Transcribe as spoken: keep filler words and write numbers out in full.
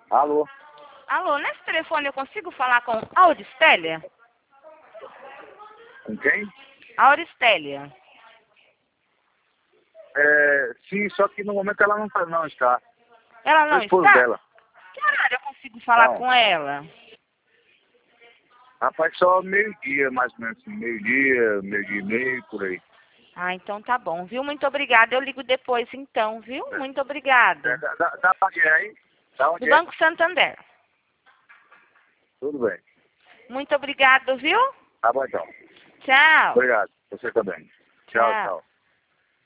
Alô? Alô, nesse telefone eu consigo falar com Auristélia? Com quem? Auristélia. É, sim, só que no momento ela não tá, não está. Ela não É o esposo está? dela. Que horário eu consigo falar Não. com ela? Rapaz, só meio-dia, mais ou menos. Meio-dia, meio-dia e meio, por aí. Ah, então tá bom, viu? Muito obrigada. Eu ligo depois então, viu? Muito É, obrigada. da, da, da onde é aí? Da onde Do é? Banco Santander. Tudo bem. Muito obrigado, viu? Tá bom então. Tchau. Obrigado. Você também. Tchau, Tchau. tchau.